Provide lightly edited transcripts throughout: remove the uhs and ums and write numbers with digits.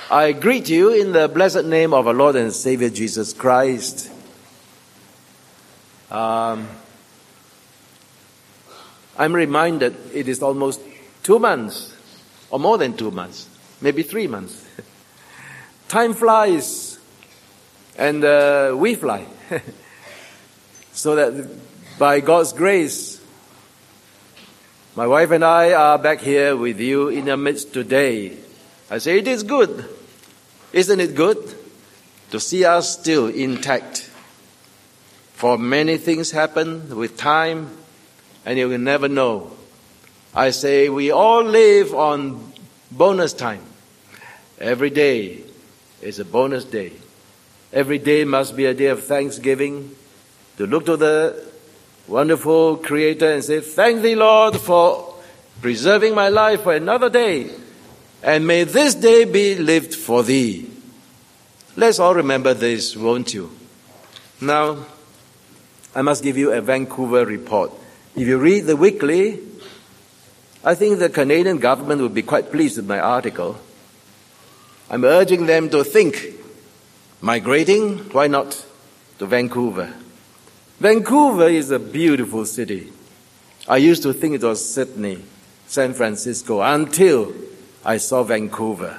I greet you in the blessed name of our Lord and Savior Jesus Christ. I'm reminded it is almost 2 months, or more than 2 months, maybe 3 months. Time flies, and we fly. So that by God's grace, my wife and I are back here with you in the midst today. I say it is good. Isn't it good to see us still intact? For many things happen with time, and you will never know. I say we all live on bonus time. Every day is a bonus day. Every day must be a day of thanksgiving, to look to the wonderful Creator and say, "Thank thee, Lord, for preserving my life for another day. And may this day be lived for thee." Let's all remember this, won't you? Now, I must give you a Vancouver report. If you read the weekly, I think the Canadian government would be quite pleased with my article. I'm urging them to think, migrating, why not to Vancouver? Vancouver is a beautiful city. I used to think it was Sydney, San Francisco, until I saw Vancouver.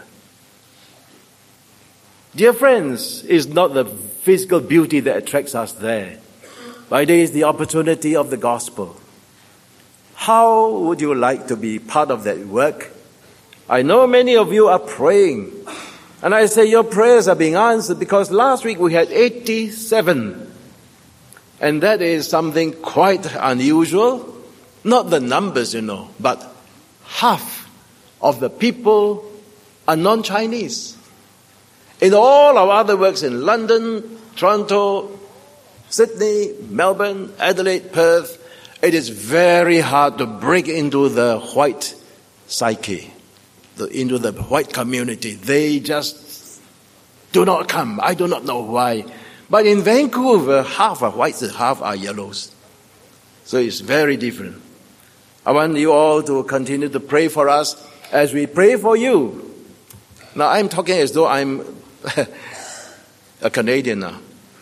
Dear friends, it's not the physical beauty that attracts us there, but it is the opportunity of the gospel. How would you like to be part of that work? I know many of you are praying, and I say your prayers are being answered because last week we had 87, and that is something quite unusual. Not the numbers, but half of the people are non-Chinese. In all our other works in London, Toronto, Sydney, Melbourne, Adelaide, Perth, it is very hard to break into the white psyche, into the white community. They just do not come. I do not know why. But in Vancouver, half are whites and half are yellows. So it's very different. I want you all to continue to pray for us as we pray for you. Now, I'm talking as though I'm a Canadian now.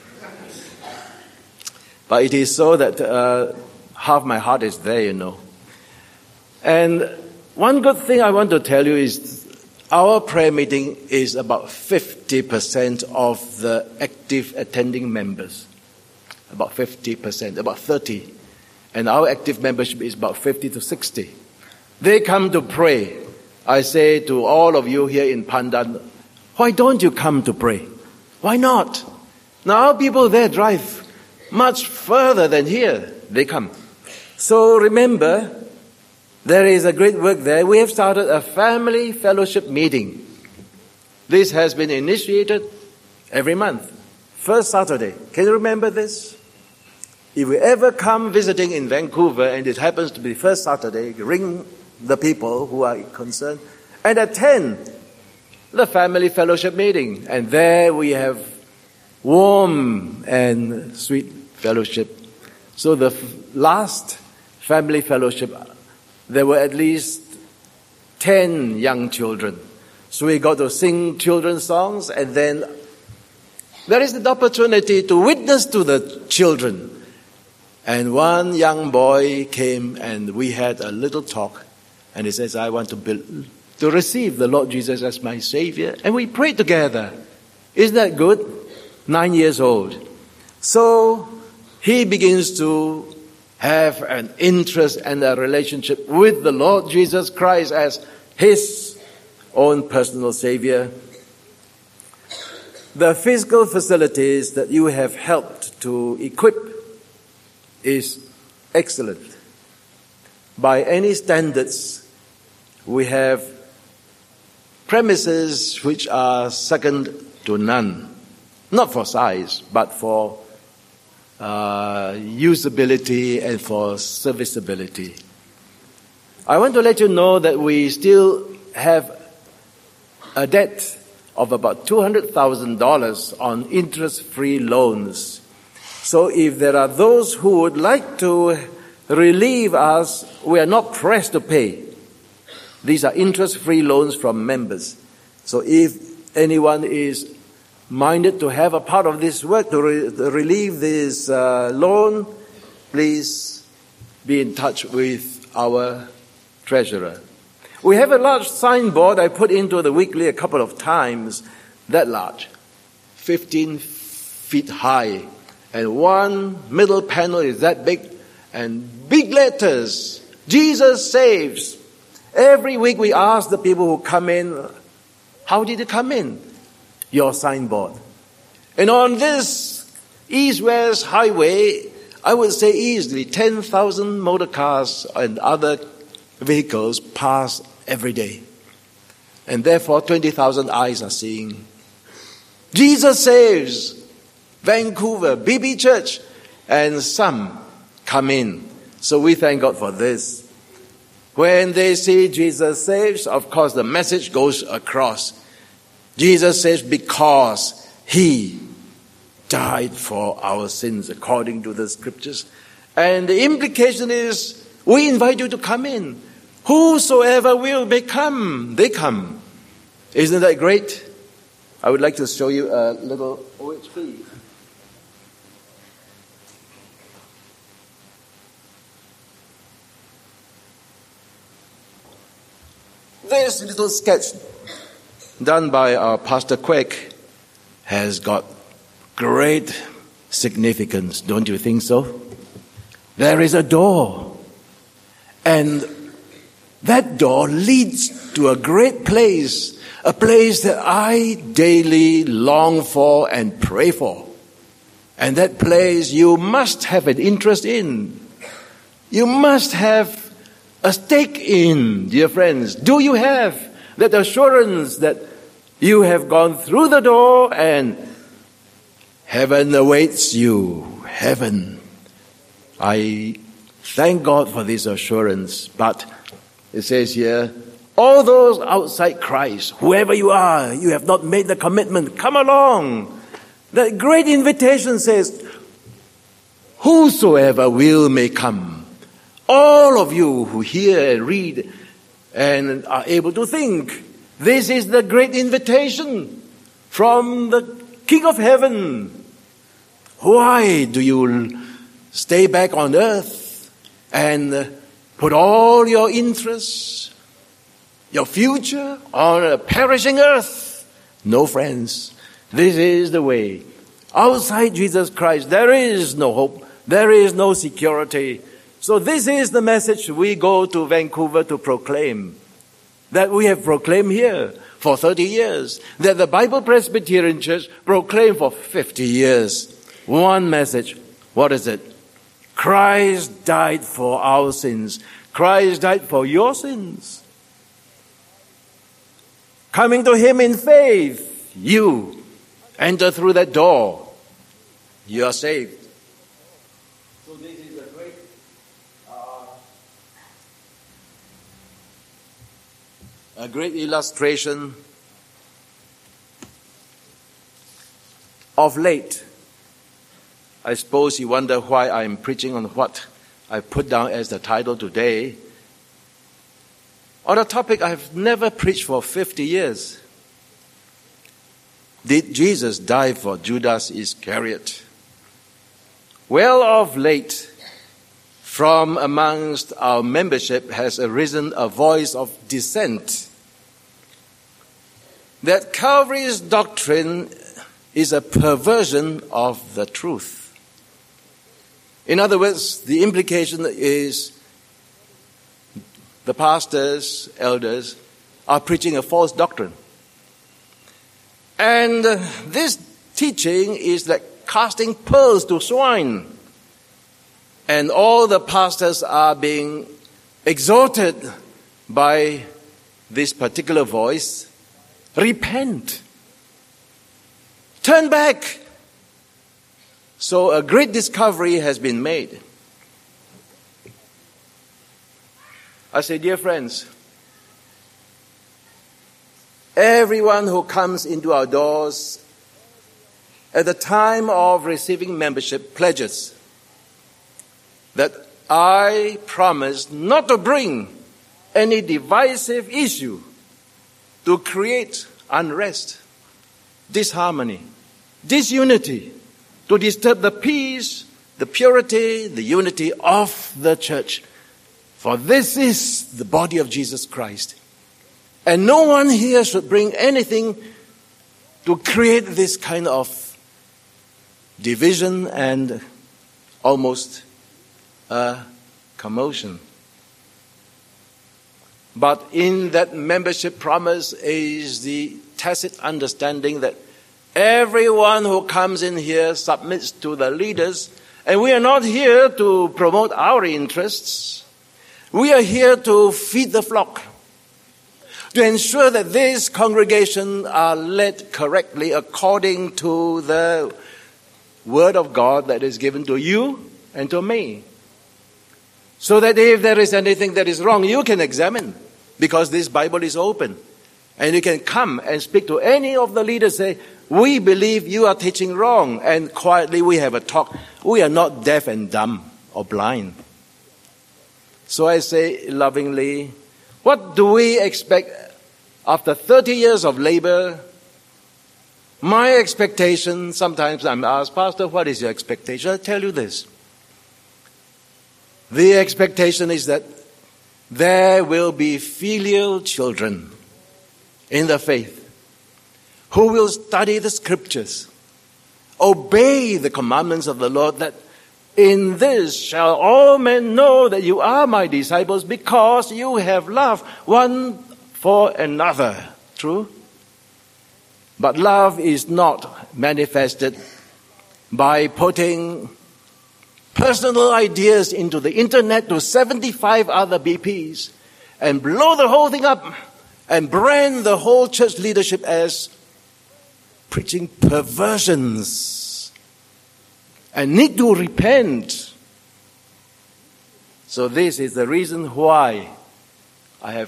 But it is so that half my heart is there, And one good thing I want to tell you is our prayer meeting is about 50% of the active attending members. About 50%, about 30. And our active membership is about 50 to 60. They come to pray. I say to all of you here in Pandan, why don't you come to pray? Why not? Now our people there drive much further than here. They come. So remember, there is a great work there. We have started a family fellowship meeting. This has been initiated every month. First Saturday. Can you remember this? If we ever come visiting in Vancouver and it happens to be first Saturday, ring the people who are concerned and attend the family fellowship meeting. And there we have warm and sweet fellowship. So the last family fellowship, there were at least 10 young children. So we got to sing children's songs, and then there is an opportunity to witness to the children. And one young boy came and we had a little talk, and he says, I want to receive the Lord Jesus as my Savior. And we prayed together. Isn't that good? 9 years old. So he begins to have an interest and a relationship with the Lord Jesus Christ as his own personal Savior. The physical facilities that you have helped to equip is excellent. By any standards, we have premises which are second to none. Not for size, but for usability and for serviceability. I want to let you know that we still have a debt of about $200,000 on interest-free loans. So if there are those who would like to relieve us, we are not pressed to pay. These are interest-free loans from members. So if anyone is minded to have a part of this work to relieve this loan, please be in touch with our treasurer. We have a large signboard I put into the weekly a couple of times, that large, 15 feet high, and one middle panel is that big, and big letters, Jesus saves. Every week we ask the people who come in, how did you come in? Your signboard. And on this east-west highway, I would say easily 10,000 motor cars and other vehicles pass every day. And therefore 20,000 eyes are seeing. Jesus saves, Vancouver, BB Church, and some come in. So we thank God for this. When they see Jesus saves, of course the message goes across. Jesus saves because He died for our sins according to the scriptures. And the implication is, we invite you to come in. Whosoever will may come, they come. Isn't that great? I would like to show you a little OHP. This little sketch done by our Pastor Quake has got great significance, don't you think so? There is a door, and that door leads to a great place, a place that I daily long for and pray for. And that place you must have an interest in. You must have a stake in, dear friends. Do you have that assurance that you have gone through the door and heaven awaits you? Heaven. I thank God for this assurance, but it says here, all those outside Christ, whoever you are, you have not made the commitment, come along. That great invitation says, whosoever will may come. All of you who hear and read and are able to think, this is the great invitation from the King of Heaven. Why do you stay back on earth and put all your interests, your future on a perishing earth? No, friends, this is the way. Outside Jesus Christ, there is no hope. There is no security. So this is the message we go to Vancouver to proclaim, that we have proclaimed here for 30 years, that the Bible Presbyterian Church proclaimed for 50 years. One message. What is it? Christ died for our sins. Christ died for your sins. Coming to Him in faith, you enter through that door. You are saved. So this is a great illustration. Of late, I suppose you wonder why I'm preaching on what I put down as the title today, on a topic I've never preached for 50 years. Did Jesus die for Judas Iscariot? Well, of late, from amongst our membership has arisen a voice of dissent that Calvary's doctrine is a perversion of the truth. In other words, the implication is the pastors, elders, are preaching a false doctrine. And this teaching is like casting pearls to swine. And all the pastors are being exhorted by this particular voice, repent. Turn back. So a great discovery has been made. I say, dear friends, everyone who comes into our doors at the time of receiving membership pledges that I promise not to bring any divisive issue to create unrest. disharmony, disunity, to disturb the peace, the purity, the unity of the church. For this is the body of Jesus Christ. And no one here should bring anything to create this kind of division and almost a commotion. But in that membership promise is the tacit understanding that everyone who comes in here submits to the leaders, and we are not here to promote our interests. We are here to feed the flock, to ensure that this congregation are led correctly according to the Word of God that is given to you and to me. So that if there is anything that is wrong, you can examine, because this Bible is open. And you can come and speak to any of the leaders, say, we believe you are teaching wrong. And quietly we have a talk. We are not deaf and dumb or blind. So I say lovingly, what do we expect after 30 years of labor? My expectation, sometimes I'm asked, Pastor, what is your expectation? I'll tell you this. The expectation is that there will be filial children in the faith who will study the scriptures, obey the commandments of the Lord, that in this shall all men know that you are my disciples, because you have love one for another. True? But love is not manifested by putting personal ideas into the internet to 75 other BPs and blow the whole thing up and brand the whole church leadership as preaching perversions and need to repent. So this is the reason why I'm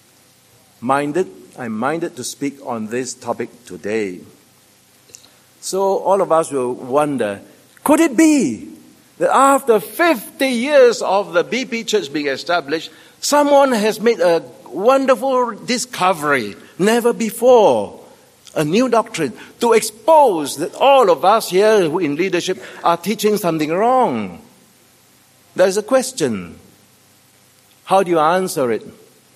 minded to speak on this topic today. So all of us will wonder, could it be that after 50 years of the BP Church being established, someone has made a wonderful discovery, never before, a new doctrine, to expose that all of us here in leadership are teaching something wrong? There's a question. How do you answer it?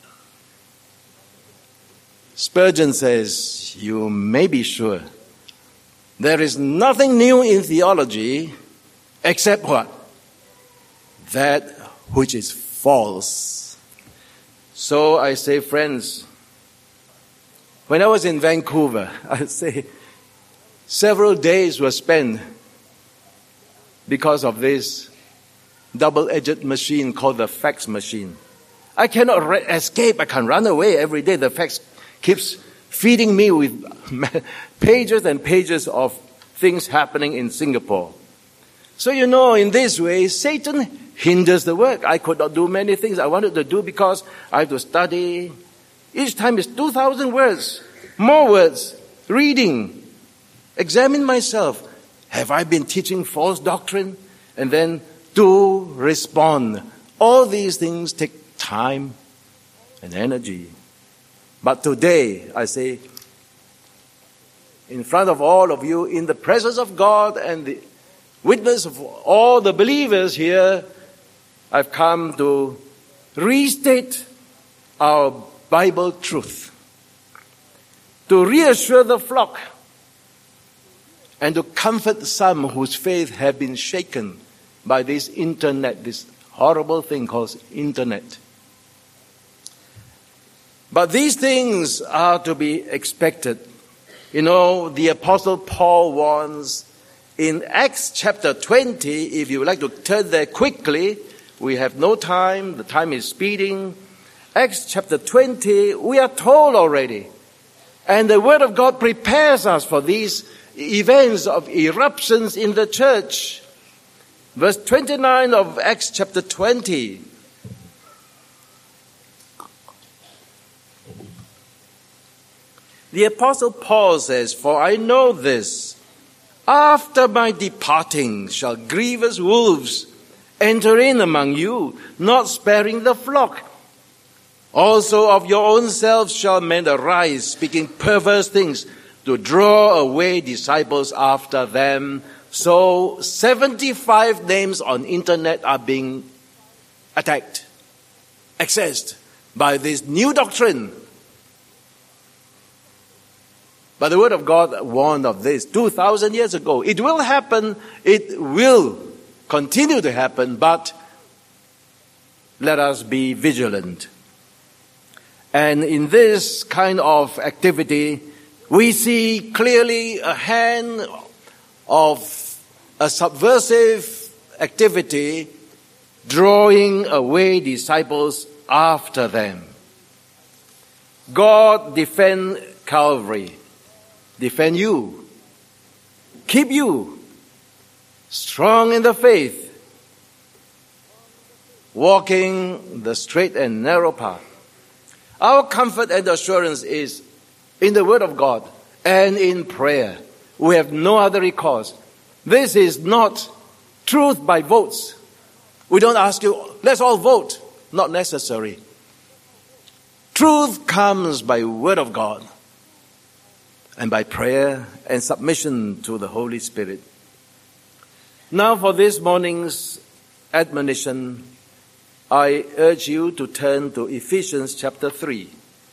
Spurgeon says, you may be sure there is nothing new in theology except what? That which is false. So I say, friends, when I was in Vancouver, I say several days were spent because of this double-edged machine called the fax machine. I cannot escape. I can run away every day. The fax keeps feeding me with pages and pages of things happening in Singapore. So in this way, Satan hinders the work. I could not do many things I wanted to do because I have to study. Each time is 2,000 words, more words, reading, examine myself. Have I been teaching false doctrine? And then to respond. All these things take time and energy. But today, I say, in front of all of you, in the presence of God and the witness of all the believers here, I've come to restate our Bible truth, to reassure the flock, and to comfort some whose faith have been shaken by this internet, this horrible thing called internet. But these things are to be expected. The Apostle Paul warns in Acts chapter 20, if you would like to turn there quickly, we have no time, the time is speeding. Acts chapter 20, we are told already. And the Word of God prepares us for these events of eruptions in the church. Verse 29 of Acts chapter 20. The Apostle Paul says, "For I know this, after my departing shall grievous wolves enter in among you, not sparing the flock. Also of your own selves shall men arise, speaking perverse things to draw away disciples after them. So 75 names on internet are being attacked, accessed by this new doctrine. But the Word of God warned of this 2,000 years ago. It will happen, it will continue to happen, but let us be vigilant. And in this kind of activity, we see clearly a hand of a subversive activity drawing away disciples after them. God defend Calvary, defend you, keep you strong in the faith, walking the straight and narrow path. Our comfort and assurance is in the Word of God and in prayer. We have no other recourse. This is not truth by votes. We don't ask you, let's all vote. Not necessary. Truth comes by Word of God and by prayer and submission to the Holy Spirit. Now for this morning's admonition, I urge you to turn to Ephesians chapter 3.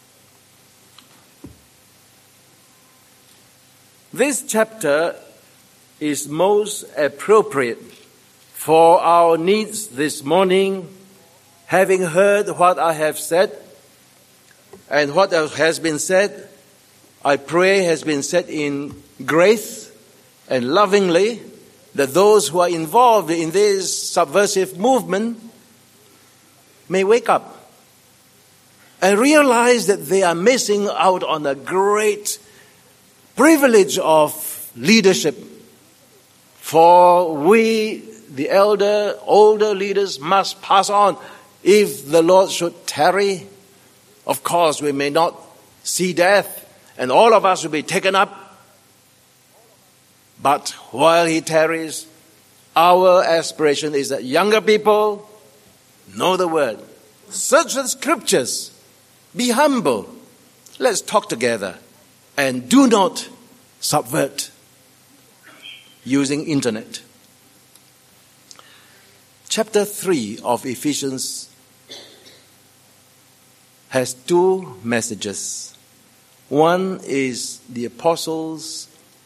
This chapter is most appropriate for our needs this morning, having heard what I have said and what has been said, I pray has been said in grace and lovingly, that those who are involved in this subversive movement may wake up and realize that they are missing out on a great privilege of leadership. For we, the older leaders, must pass on. If the Lord should tarry, of course we may not see death and all of us will be taken up. But while He tarries, our aspiration is that younger people know the Word, search the Scriptures, be humble. Let's talk together and do not subvert using internet. Chapter 3 of Ephesians has two messages. One is the apostle's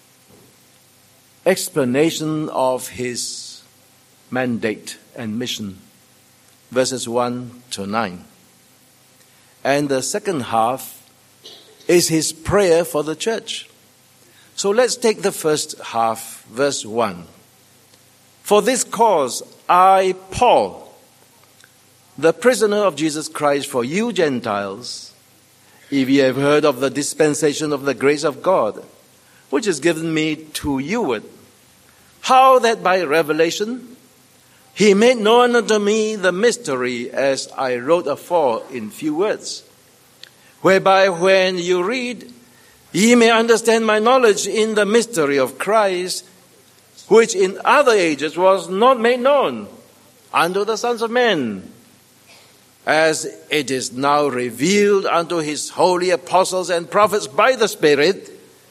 explanation of his mandate and mission, verses 1 to 9. And the second half is his prayer for the church. So let's take the first half, verse 1. For this cause I, Paul, the prisoner of Jesus Christ for you Gentiles, if ye have heard of the dispensation of the grace of God, which is given me to you, how that by revelation He made known unto me the mystery, as I wrote afore in few words, whereby when you read, ye may understand my knowledge in the mystery of Christ, which in other ages was not made known unto the sons of men, as it is now revealed unto His holy apostles and prophets by the Spirit,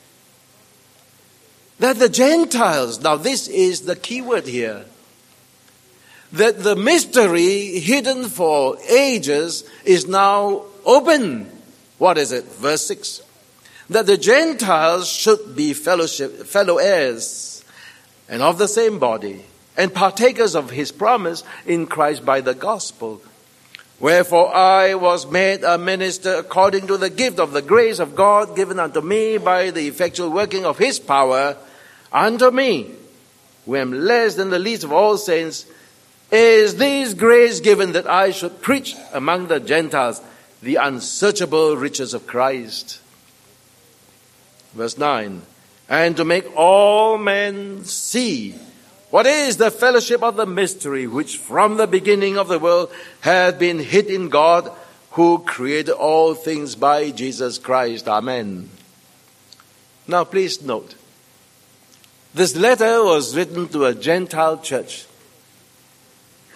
that the Gentiles, now this is the key word here, that the mystery hidden for ages is now open. What is it? Verse 6. That the Gentiles should be fellow heirs, and of the same body, and partakers of His promise in Christ by the gospel. Wherefore I was made a minister according to the gift of the grace of God given unto me by the effectual working of His power. Unto me, who am less than the least of all saints, is this grace given, that I should preach among the Gentiles the unsearchable riches of Christ. Verse 9. And to make all men see what is the fellowship of the mystery, which from the beginning of the world hath been hid in God, who created all things by Jesus Christ. Amen. Now please note, this letter was written to a Gentile church.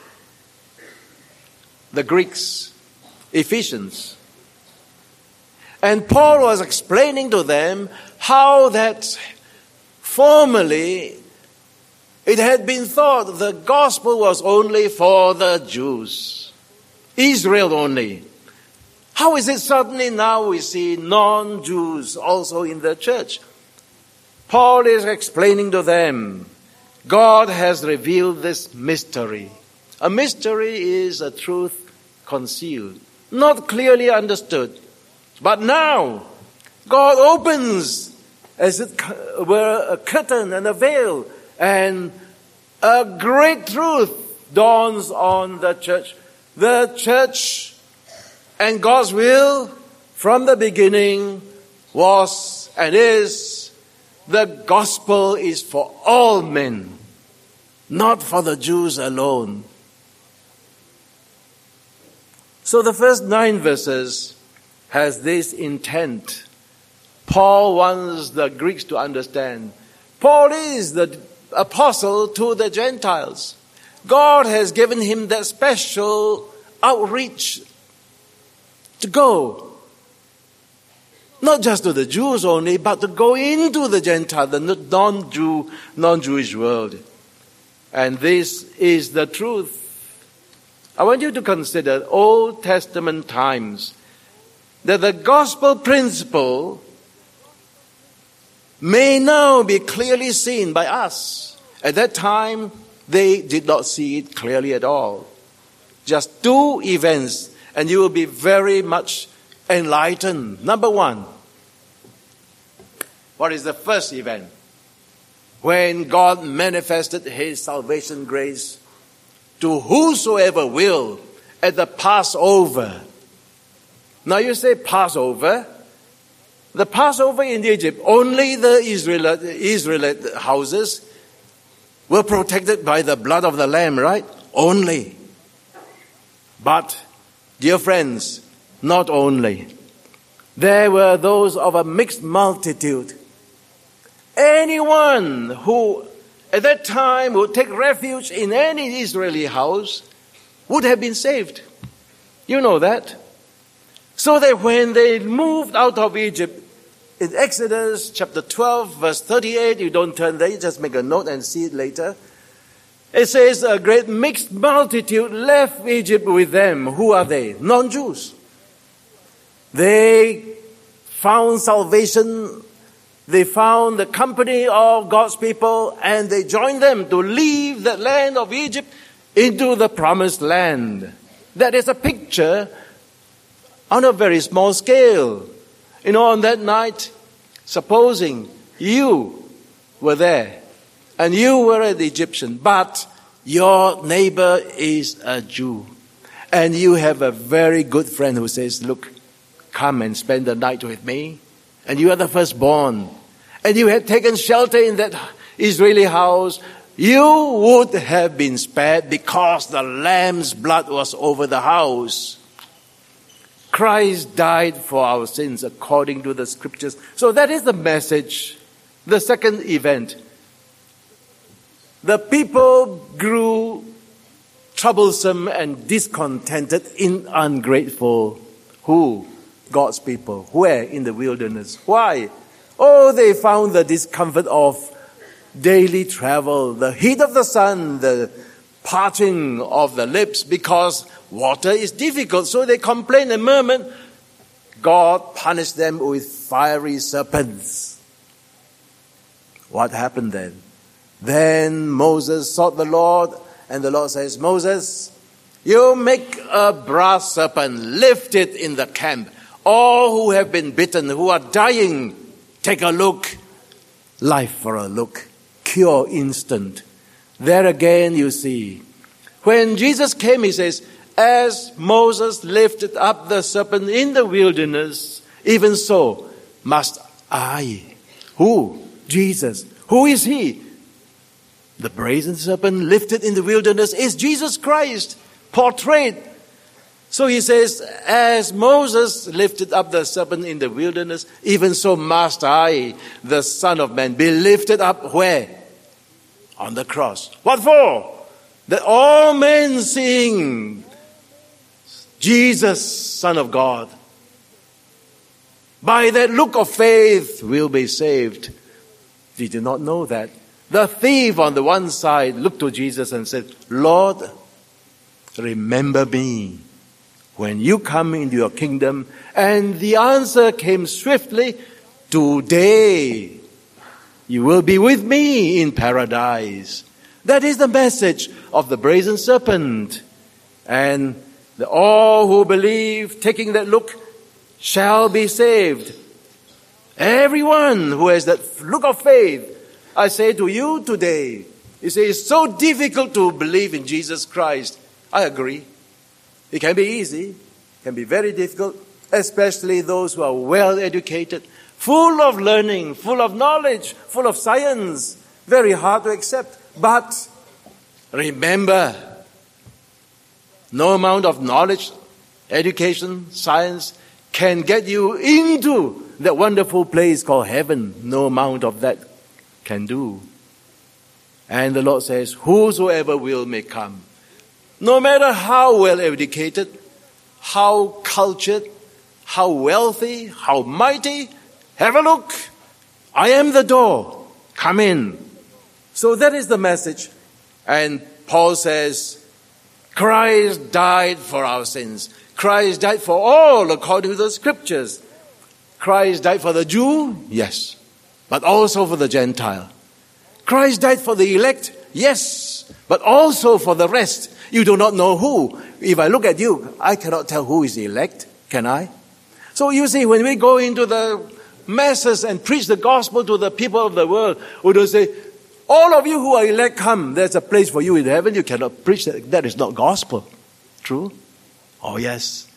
The Greeks, Ephesians. And Paul was explaining to them how that formerly it had been thought the gospel was only for the Jews, Israel only. How is it suddenly now we see non-Jews also in the church? Paul is explaining to them, God has revealed this mystery. A mystery is a truth concealed, not clearly understood. But now, God opens, as it were, a curtain and a veil, and a great truth dawns on the church. The church and God's will from the beginning was and is, the gospel is for all men, not for the Jews alone. So the first 9 verses has this intent. Paul wants the Greeks to understand. Paul is the apostle to the Gentiles. God has given him that special outreach to go. Not just to the Jews only, but to go into the Gentile, the non-Jewish world. And this is the truth. I want you to consider Old Testament times, that the gospel principle may now be clearly seen by us. At that time, they did not see it clearly at all. Just 2 events, and you will be very much enlightened. Number 1, what is the first event? When God manifested His salvation grace to whosoever will at the Passover. Now you say Passover. The Passover in Egypt, only the Israelite houses were protected by the blood of the Lamb, right? Only. But, dear friends, not only. There were those of a mixed multitude. Anyone who at that time would take refuge in any Israeli house would have been saved. You know that. So that when they moved out of Egypt, in Exodus chapter 12, verse 38, you don't turn there, you just make a note and see it later. It says, a great mixed multitude left Egypt with them. Who are they? Non-Jews. They found salvation. They found the company of God's people, and they joined them to leave the land of Egypt into the promised land. That is a picture on a very small scale. You know, on that night, supposing you were there and you were an Egyptian, but your neighbor is a Jew, and you have a very good friend who says, look, come and spend the night with me, and you are the firstborn, and you had taken shelter in that Israeli house, you would have been spared because the Lamb's blood was over the house. Christ died for our sins according to the scriptures. So that is the message. The second event. The people grew troublesome and discontented and ungrateful. Who? God's people. Where? In the wilderness. Why? Oh, they found the discomfort of daily travel, the heat of the sun, the parching of the lips, because water is difficult. So they complained and murmured. God punished them with fiery serpents. What happened then? Then Moses sought the Lord, and the Lord says, Moses, you make a brass serpent, lift it in the camp. All who have been bitten, who are dying, take a look. Life for a look. Cure instant. There again you see. When Jesus came, he says, as Moses lifted up the serpent in the wilderness, even so must I. Who? Jesus. Who is he? The brazen serpent lifted in the wilderness is Jesus Christ, portrayed. So he says, as Moses lifted up the serpent in the wilderness, even so must I, the Son of Man, be lifted up where? On the cross. What for? That all men seeing Jesus, Son of God, by that look of faith will be saved. Did you not know that? The thief on the one side looked to Jesus and said, Lord, remember me when you come into your kingdom. And the answer came swiftly, today you will be with me in paradise. That is the message of the brazen serpent. And all who believe, taking that look, shall be saved. Everyone who has that look of faith, I say to you today, you say it's so difficult to believe in Jesus Christ. I agree. It can be easy, can be very difficult, especially those who are well educated, full of learning, full of knowledge, full of science. Very hard to accept. But remember, no amount of knowledge, education, science can get you into that wonderful place called heaven. No amount of that can do. And the Lord says, whosoever will may come. No matter how well educated, how cultured, how wealthy, how mighty, have a look. I am the door. Come in. So that is the message. And Paul says, Christ died for our sins. Christ died for all according to the scriptures. Christ died for the Jew, yes, but also for the Gentile. Christ died for the elect, yes, but also for the rest. You do not know who. If I look at you, I cannot tell who is the elect, can I? So you see, when we go into the masses and preach the gospel to the people of the world, we don't say, all of you who are elect, come, there's a place for you in heaven. You cannot preach that. That is not gospel. True? Oh, yes.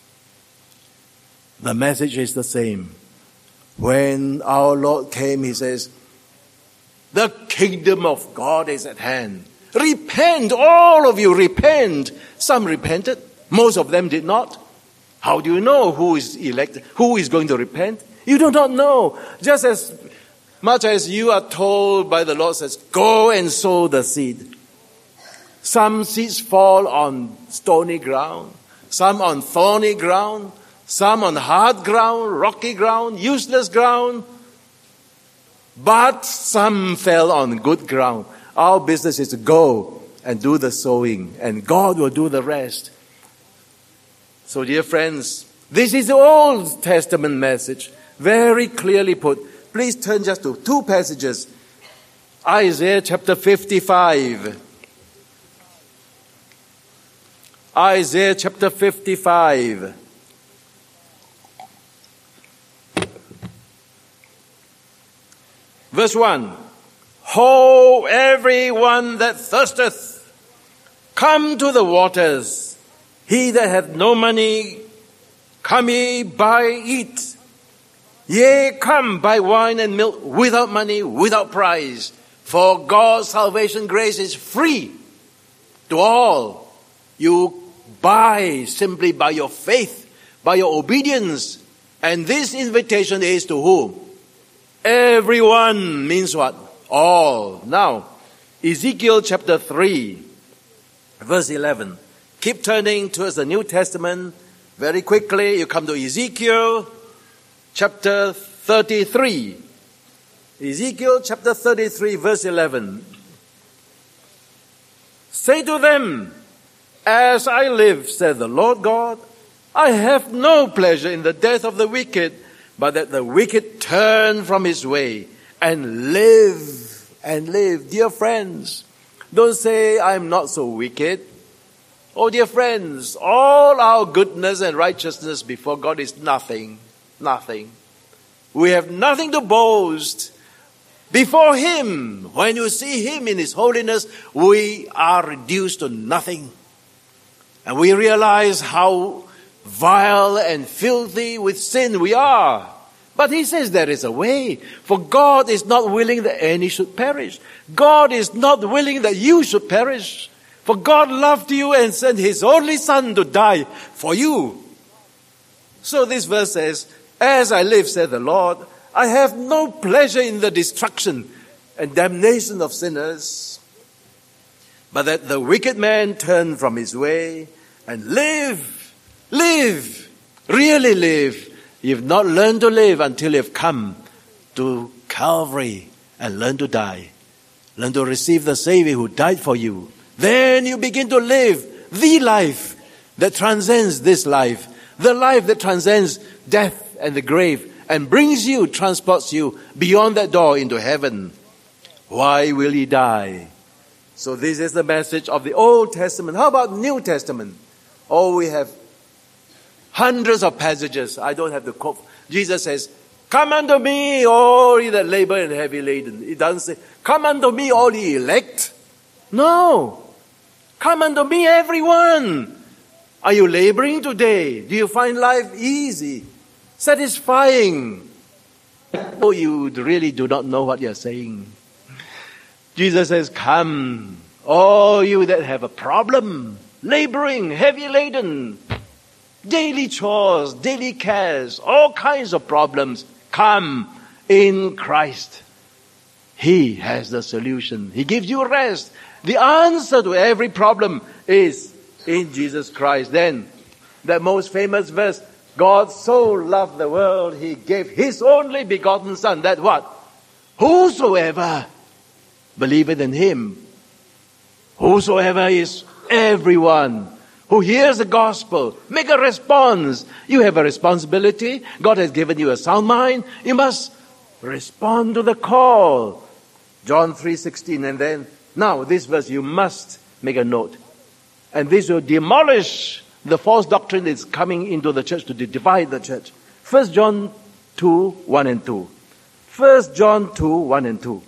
The message is the same. When our Lord came, He says, the kingdom of God is at hand. Repent, all of you, repent. Some repented. Most of them did not. How do you know who is elected? Who is going to repent? You do not know. Just as much as you are told by the Lord, says, go and sow the seed. Some seeds fall on stony ground, some on thorny ground, some on hard ground, rocky ground, useless ground. But some fell on good ground. Our business is to go and do the sowing, and God will do the rest. So, dear friends, this is the Old Testament message, very clearly put. Please turn just to two passages. Isaiah chapter 55. Isaiah chapter 55. Verse 1. Ho, everyone that thirsteth, come to the waters. He that hath no money, come ye, buy, eat. Yea, come, buy wine and milk without money, without price. For God's salvation grace is free to all. You buy simply by your faith, by your obedience. And this invitation is to whom? Everyone means what? All. Now, Ezekiel chapter 3, verse 11. Keep turning towards the New Testament. Very quickly, you come to Ezekiel chapter 33. Ezekiel chapter 33, verse 11. Say to them, as I live, said the Lord God, I have no pleasure in the death of the wicked, but that the wicked turn from his way and live and live. Dear friends, don't say I'm not so wicked. Oh, dear friends, all our goodness and righteousness before God is nothing. Nothing. We have nothing to boast. Before Him, when you see Him in His holiness, we are reduced to nothing. And we realize how vile and filthy with sin we are. But He says there is a way. For God is not willing that any should perish. God is not willing that you should perish. For God loved you and sent His only Son to die for you. So this verse says, as I live, said the Lord, I have no pleasure in the destruction and damnation of sinners, but that the wicked man turn from his way and live, really live, You've not learned to live until you've come to Calvary and learn to die. Learn to receive the Savior who died for you. Then you begin to live the life that transcends this life. The life that transcends death and the grave and brings you, transports you beyond that door into heaven. Why will ye die? So this is the message of the Old Testament. How about New Testament? Oh, we have hundreds of passages. I don't have to quote. Jesus says, come unto me, all ye that labor and heavy laden. It doesn't say, come unto me, all ye elect. No. Come unto me, everyone. Are you laboring today? Do you find life easy, satisfying? Oh, you really do not know what you're saying. Jesus says, come, all you that have a problem, laboring, heavy laden, daily chores, daily cares, all kinds of problems, come in Christ. He has the solution. He gives you rest. The answer to every problem is in Jesus Christ. Then, the most famous verse, God so loved the world, He gave His only begotten Son, that what? Whosoever believeth in Him, whosoever is everyone who hears the gospel, make a response. You have a responsibility. God has given you a sound mind. You must respond to the call. John 3:16, and then, now this verse you must make a note. And this will demolish the false doctrine that's coming into the church to divide the church. 1 John 2, 1 and 2. 1 John 2, 1 and 2.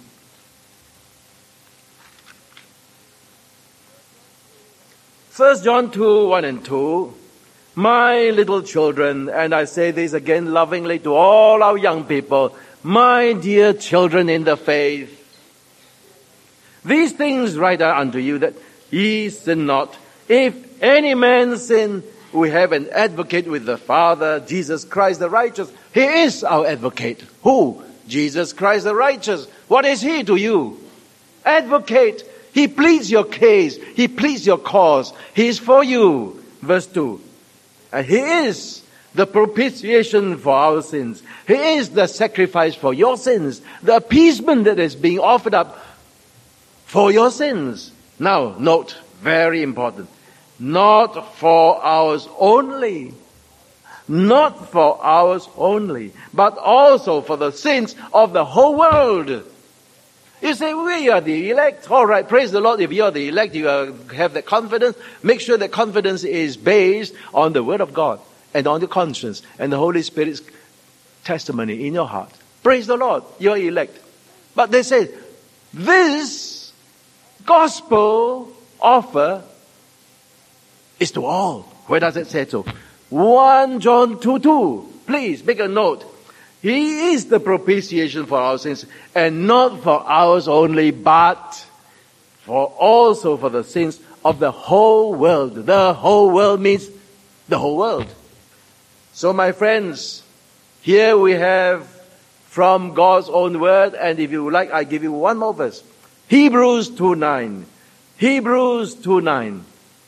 1 John 2, 1 and 2. My little children, and I say this again lovingly to all our young people, my dear children in the faith, these things write I unto you, that ye sin not. If any man sin, we have an advocate with the Father, Jesus Christ the righteous. He is our advocate. Who? Jesus Christ the righteous. What is He to you? Advocate. He pleads your case. He pleads your cause. He is for you. Verse 2. And He is the propitiation for our sins. He is the sacrifice for your sins. The appeasement that is being offered up for your sins. Now, note, very important. Not for ours only. Not for ours only, but also for the sins of the whole world. You say, we are the elect. All right, praise the Lord. If you are the elect, you have that confidence. Make sure that confidence is based on the Word of God and on the conscience and the Holy Spirit's testimony in your heart. Praise the Lord. You are elect. But they say, this gospel offer is to all. Where does it say so? 1 John 2:2. Please make a note. He is the propitiation for our sins, and not for ours only, but for also for the sins of the whole world. The whole world means the whole world. So my friends, here we have from God's own word, and if you like, I give you one more verse. Hebrews 2:9. Hebrews 2:9.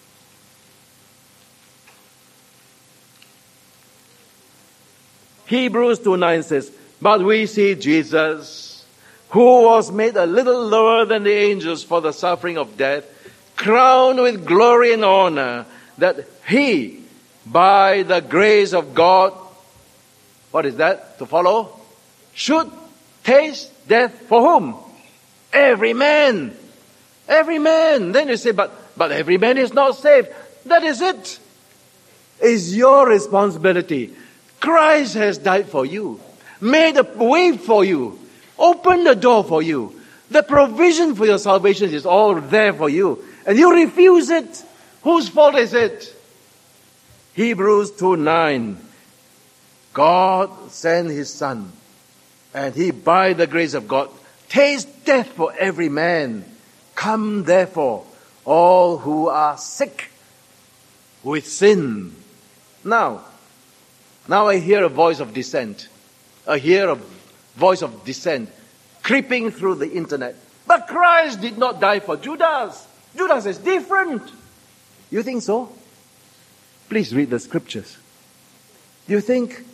Hebrews 2:9 says, but we see Jesus, who was made a little lower than the angels for the suffering of death, crowned with glory and honor, that He, by the grace of God, what is that to follow? Should taste death for whom? Every man. Every man. Then you say, but every man is not saved. That is it. It's your responsibility. Christ has died for you, made a way for you, opened the door for you. The provision for your salvation is all there for you. And you refuse it. Whose fault is it? Hebrews 2:9. God sent His Son, and He, by the grace of God, tastes death for every man. Come therefore, all who are sick with sin. Now I hear a voice of dissent. I hear a voice of dissent creeping through the internet. But Christ did not die for Judas. Judas is different. You think so? Please read the scriptures. Do you think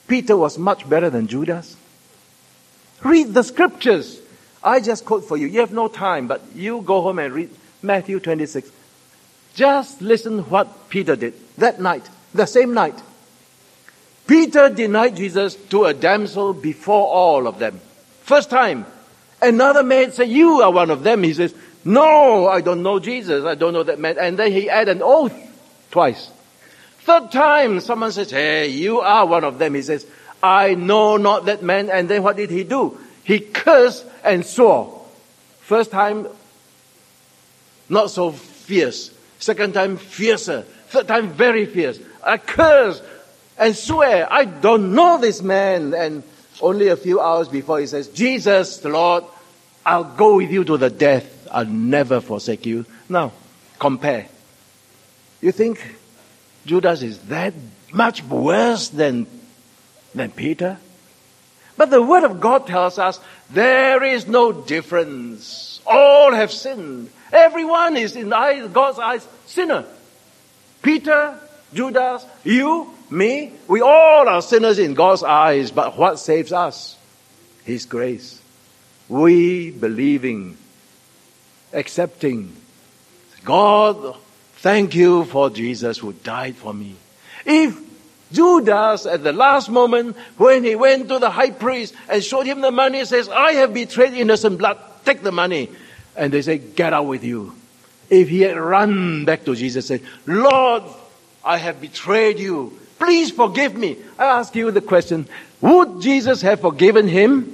Peter was much better than Judas? Read the scriptures. I just quote for you. You have no time, but you go home and read Matthew 26. Just listen what Peter did that night, the same night. Peter denied Jesus to a damsel before all of them. First time. Another man said, you are one of them. He says, no, I don't know Jesus. I don't know that man. And then he added an oath twice. Third time, someone says, hey, you are one of them. He says, I know not that man. And then what did he do? He cursed and swore. First time, not so fierce. Second time, fiercer. Third time, very fierce. I curse and swear, I don't know this man. And only a few hours before he says, Jesus, the Lord, I'll go with you to the death. I'll never forsake you. Now, compare. You think Judas is that much worse than Peter? But the Word of God tells us there is no difference. All have sinned. Everyone is in God's eyes sinner. Peter, Judas, you, me, we all are sinners in God's eyes. But what saves us? His grace. We believing, accepting. God, thank you for Jesus who died for me. If Judas, at the last moment, when he went to the high priest and showed him the money, says, I have betrayed innocent blood, take the money. And they say, get out with you. If he had run back to Jesus and said, Lord, I have betrayed you. Please forgive me. I ask you the question, would Jesus have forgiven him?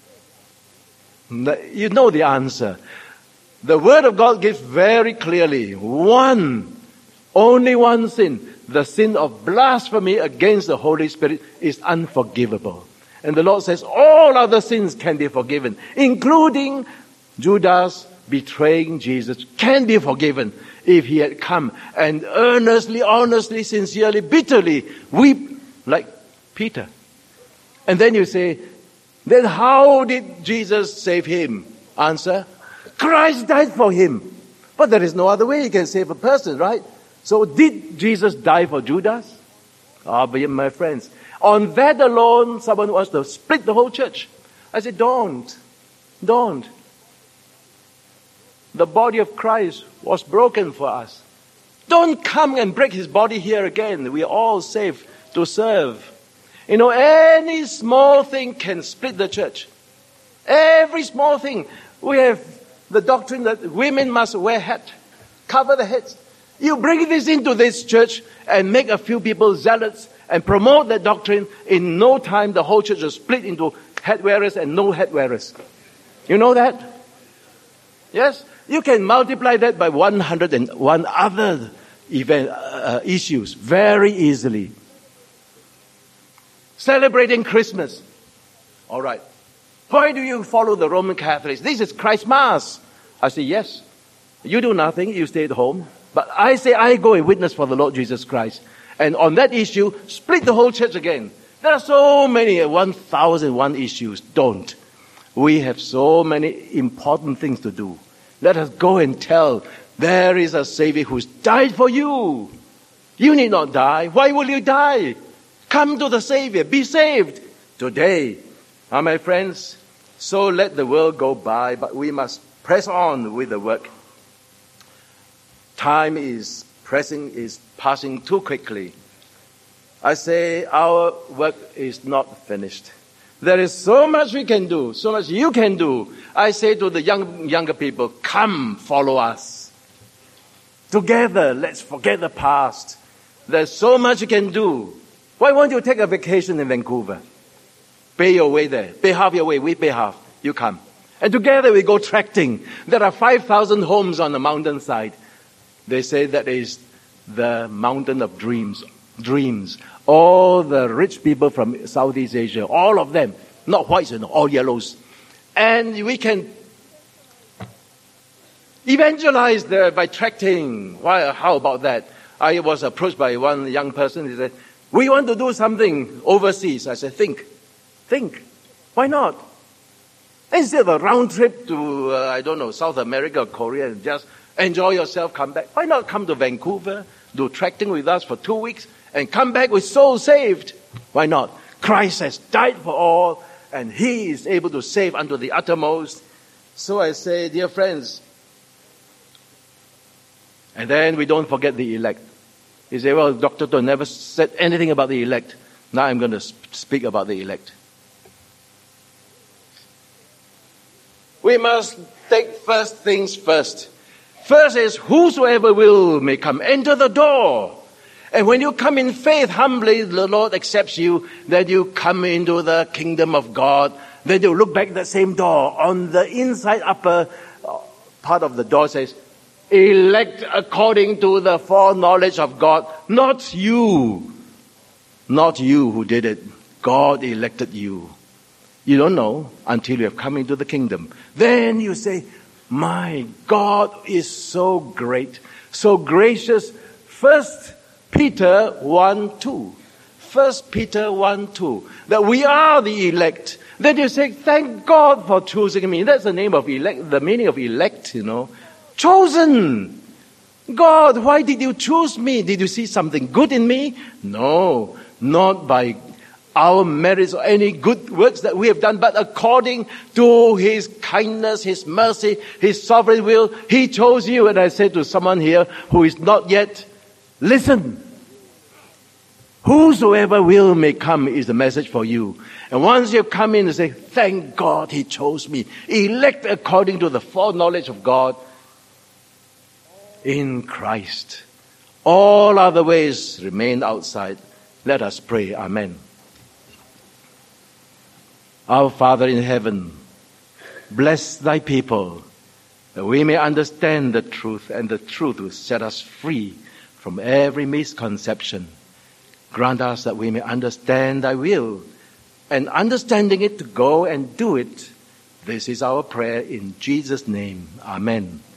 You know the answer. The Word of God gives very clearly only one sin. The sin of blasphemy against the Holy Spirit is unforgivable. And the Lord says all other sins can be forgiven, including Judas betraying Jesus can be forgiven if he had come and earnestly, honestly, sincerely, bitterly weep like Peter. And then you say, then how did Jesus save him? Answer, Christ died for him. But there is no other way you can save a person, right? So did Jesus die for Judas? But my friends, on that alone, someone wants to split the whole church. I said, don't. The body of Christ was broken for us. Don't come and break his body here again. We are all saved to serve. You know, any small thing can split the church. Every small thing. We have the doctrine that women must wear hat, cover the heads. You bring this into this church and make a few people zealots and promote that doctrine. In no time, the whole church will split into head wearers and no head wearers. You know that? Yes? You can multiply that by 101 other issues very easily. Celebrating Christmas. All right. Why do you follow the Roman Catholics? This is Christ's Mass. I say, yes. You do nothing. You stay at home. But I say, I go and witness for the Lord Jesus Christ. And on that issue, split the whole church again. There are so many, 1,001 issues. Don't. We have so many important things to do. Let us go and tell, there is a Savior who's died for you. You need not die. Why will you die? Come to the Savior. Be saved today. My friends, so let the world go by, but we must press on with the work. Time is passing too quickly. I say our work is not finished. There is so much we can do, so much you can do. I say to the younger people, come follow us. Together, let's forget the past. There's so much you can do. Why won't you take a vacation in Vancouver? Pay your way there. Pay half your way. We pay half. You come. And together we go trekking. There are 5,000 homes on the mountainside. They say that is the mountain of dreams. Dreams. All the rich people from Southeast Asia, all of them, not whites, all yellows. And we can evangelize there by trekking. How about that? I was approached by one young person. He said, we want to do something overseas. I said, think. Why not? Instead of a round trip to, South America or Korea and just enjoy yourself, come back. Why not come to Vancouver, do trekking with us for 2 weeks, and come back with souls saved? Why not? Christ has died for all, and He is able to save unto the uttermost. So I say, dear friends, and then we don't forget the elect. You say, well, Dr. Toh never said anything about the elect. Now I'm going to speak about the elect. We must take first things first. First is, whosoever will may come. Enter the door. And when you come in faith, humbly, the Lord accepts you, that you come into the kingdom of God. Then you look back at that same door. On the inside upper part of the door says, elect according to the foreknowledge of God. Not you. Not you who did it. God elected you. You don't know until you have come into the kingdom. Then you say, my God is so great, so gracious. 1 Peter 1:2. 1 Peter 1:2. That we are the elect. Then you say, thank God for choosing me. That's the name of elect, the meaning of elect, Chosen. God, why did you choose me? Did you see something good in me? No, not by our merits or any good works that we have done, but according to His kindness, His mercy, His sovereign will, He chose you. And I say to someone here who is not yet, listen. Whosoever will may come is the message for you. And once you come in and say, thank God He chose me. Elect according to the foreknowledge of God in Christ. All other ways remain outside. Let us pray. Amen. Our Father in heaven, bless Thy people, that we may understand the truth, and the truth will set us free from every misconception. Grant us that we may understand Thy will, and understanding it to go and do it. This is our prayer in Jesus' name. Amen.